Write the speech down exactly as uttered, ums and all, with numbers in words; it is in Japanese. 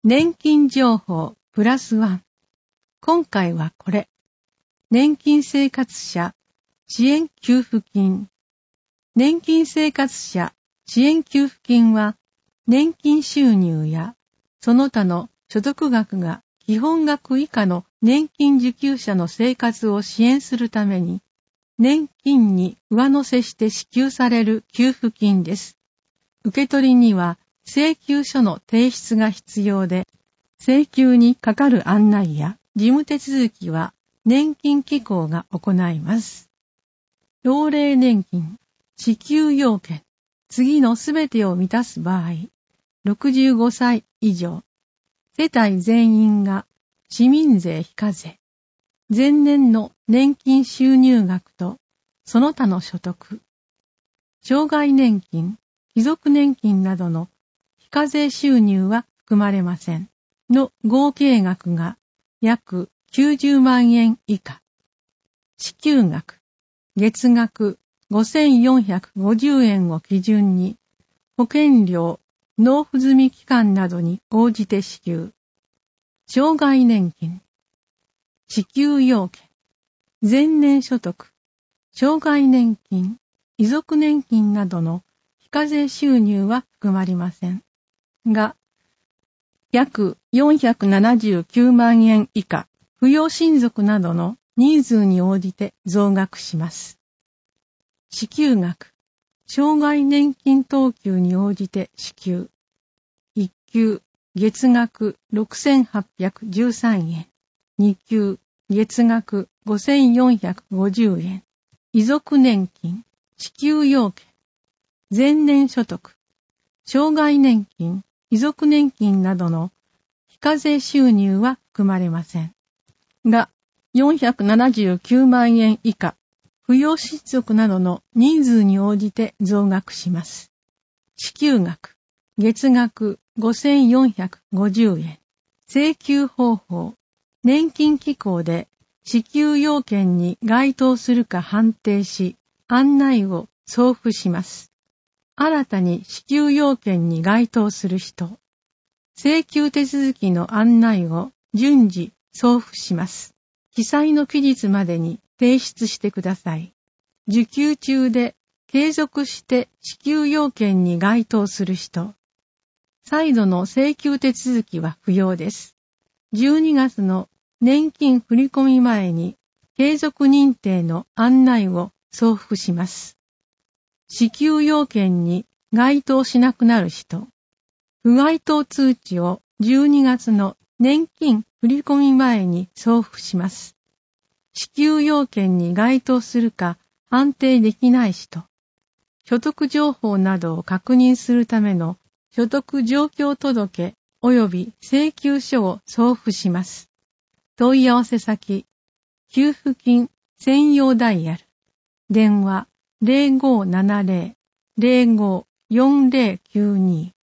年金情報プラスワン。今回はこれ。年金生活者支援給付金。年金生活者支援給付金は、年金収入やその他の所得額が基本額以下の年金受給者の生活を支援するために、年金に上乗せして支給される給付金です。受け取りには請求書の提出が必要で、請求にかかる案内や事務手続きは年金機構が行います。老齢年金、支給要件、次のすべてを満たす場合、ろくじゅうごさい以上、世帯全員が市民税非課税、前年の年金収入額とその他の所得、障害年金、貴族年金などの非課税収入は含まれませんの合計額が約きゅうじゅうまんえん以下、支給額、月額ごせんよんひゃくごじゅうえんを基準に保険料、納付済み期間などに応じて支給、障害年金、支給要件、前年所得、障害年金、遺族年金などの非課税収入は含まれませんが、約よんひゃくななじゅうきゅうまんえん以下、扶養親族などの人数に応じて増額します。支給額、障害年金等級に応じて支給。いっ級、月額ろくせんはっぴゃくじゅうさんえん。に級、月額ごせんよんひゃくごじゅうえん。遺族年金、支給要件。前年所得、障害年金、遺族年金などの非課税収入は含まれません。が、よんひゃくななじゅうきゅうまんえん以下、扶養親族などの人数に応じて増額します。支給額、月額ごせんよんひゃくごじゅうえん。請求方法、年金機構で支給要件に該当するか判定し、案内を送付します。新たに支給要件に該当する人、請求手続きの案内を順次送付します。記載の期日までに提出してください。受給中で継続して支給要件に該当する人、再度の請求手続きは不要です。じゅうにがつの年金振込前に継続認定の案内を送付します。支給要件に該当しなくなる人、不該当通知をじゅうにがつの年金振込前に送付します。支給要件に該当するか判定できない人、所得情報などを確認するための所得状況届及び請求書を送付します。問い合わせ先、給付金専用ダイヤル、電話 ゼロごーななゼロ ゼロごーよんゼロきゅうに